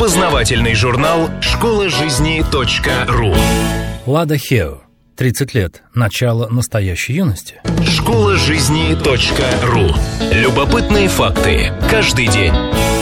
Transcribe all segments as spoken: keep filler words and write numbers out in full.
Познавательный журнал школа жизни точка ру. Лада Хео. тридцать лет. Начало настоящей юности. школа жизни точка ру. Любопытные факты. Каждый день.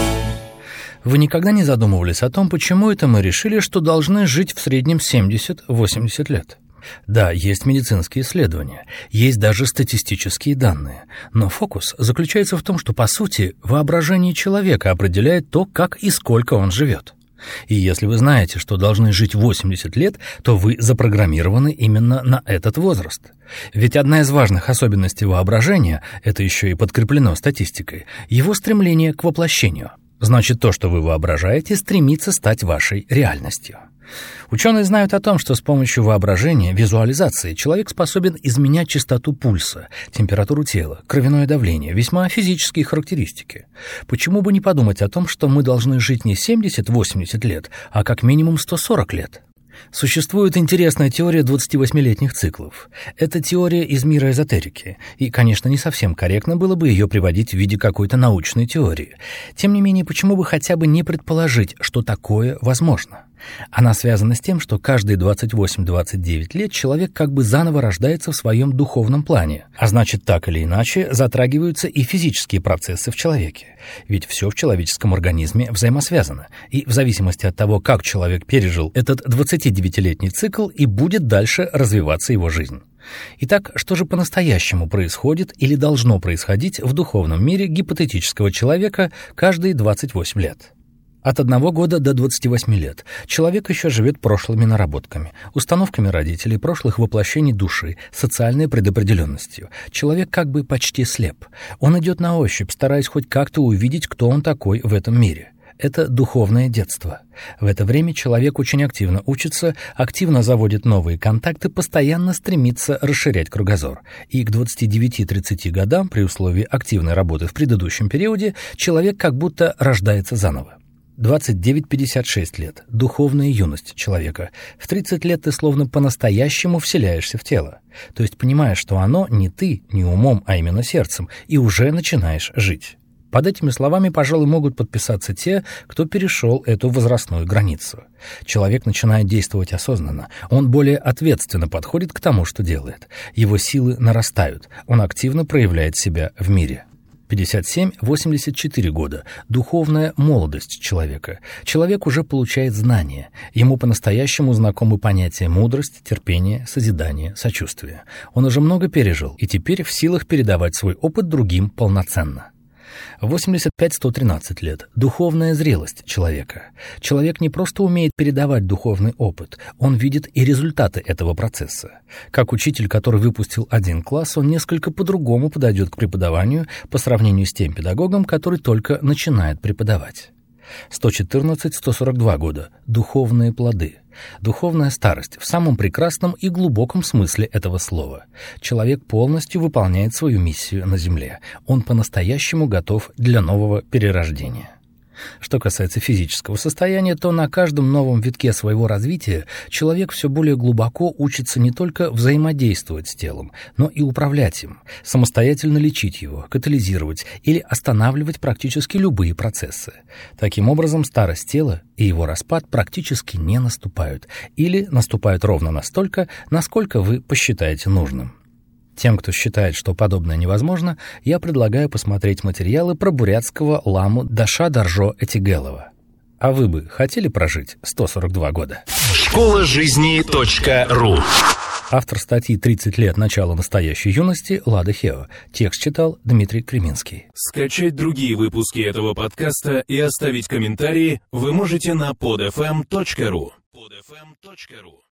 Вы никогда не задумывались о том, почему это мы решили, что должны жить в среднем семьдесят-восемьдесят лет? Да, есть медицинские исследования, есть даже статистические данные, но фокус заключается в том, что, по сути, воображение человека определяет то, как и сколько он живет. И если вы знаете, что должны жить восемьдесят лет, то вы запрограммированы именно на этот возраст. Ведь одна из важных особенностей воображения, это еще и подкреплено статистикой, его стремление к воплощению. Значит, то, что вы воображаете, стремится стать вашей реальностью. Ученые знают о том, что с помощью воображения, визуализации, человек способен изменять частоту пульса, температуру тела, кровяное давление, весьма физические характеристики. Почему бы не подумать о том, что мы должны жить не семьдесят-восемьдесят лет, а как минимум сто сорок лет? Существует интересная теория двадцативосьмилетних циклов. Это теория из мира эзотерики, и, конечно, не совсем корректно было бы ее приводить в виде какой-то научной теории. Тем не менее, почему бы хотя бы не предположить, что такое возможно? Она связана с тем, что каждые двадцать восемь - двадцать девять лет человек как бы заново рождается в своем духовном плане, а значит, так или иначе затрагиваются и физические процессы в человеке. Ведь все в человеческом организме взаимосвязано, и в зависимости от того, как человек пережил этот двадцатидевятилетний цикл, и будет дальше развиваться его жизнь. Итак, что же по-настоящему происходит или должно происходить в духовном мире гипотетического человека каждые двадцать восемь лет? От одного года до двадцати восьми лет человек еще живет прошлыми наработками, установками родителей, прошлых воплощений души, социальной предопределенностью. Человек как бы почти слеп. Он идет на ощупь, стараясь хоть как-то увидеть, кто он такой в этом мире. Это духовное детство. В это время человек очень активно учится, активно заводит новые контакты, постоянно стремится расширять кругозор. И к двадцати девяти - тридцати годам, при условии активной работы в предыдущем периоде, человек как будто рождается заново. двадцать девять - пятьдесят шесть лет. Духовная юность человека. В тридцать лет ты словно по-настоящему вселяешься в тело. То есть понимаешь, что оно не ты, не умом, а именно сердцем, и уже начинаешь жить. Под этими словами, пожалуй, могут подписаться те, кто перешел эту возрастную границу. Человек начинает действовать осознанно. Он более ответственно подходит к тому, что делает. Его силы нарастают. Он активно проявляет себя в мире. пятьдесят семь - восемьдесят четыре года. Духовная молодость человека. Человек уже получает знания. Ему по-настоящему знакомы понятия мудрость, терпение, созидание, сочувствие. Он уже много пережил и теперь в силах передавать свой опыт другим полноценно. восемьдесят пять - сто тринадцать лет. Духовная зрелость человека. Человек не просто умеет передавать духовный опыт, он видит и результаты этого процесса. Как учитель, который выпустил один класс, он несколько по-другому подойдет к преподаванию по сравнению с тем педагогом, который только начинает преподавать. сто четырнадцать - сто сорок два года. Духовные плоды. Духовная старость в самом прекрасном и глубоком смысле этого слова. Человек полностью выполняет свою миссию на Земле. Он по-настоящему готов для нового перерождения. Что касается физического состояния, то на каждом новом витке своего развития человек все более глубоко учится не только взаимодействовать с телом, но и управлять им, самостоятельно лечить его, катализировать или останавливать практически любые процессы. Таким образом, старость тела и его распад практически не наступают, или наступают ровно настолько, насколько вы посчитаете нужным. Тем, кто считает, что подобное невозможно, я предлагаю посмотреть материалы про бурятского ламу Даша Даржо Этигелова. А вы бы хотели прожить сто сорок два года? школа жизни точка ру. Автор статьи «тридцать лет. Начало настоящей юности» Лада Хео. Текст читал Дмитрий Креминский. Скачать другие выпуски этого подкаста и оставить комментарии вы можете на под эф эм точка ру. под эф эм точка ру.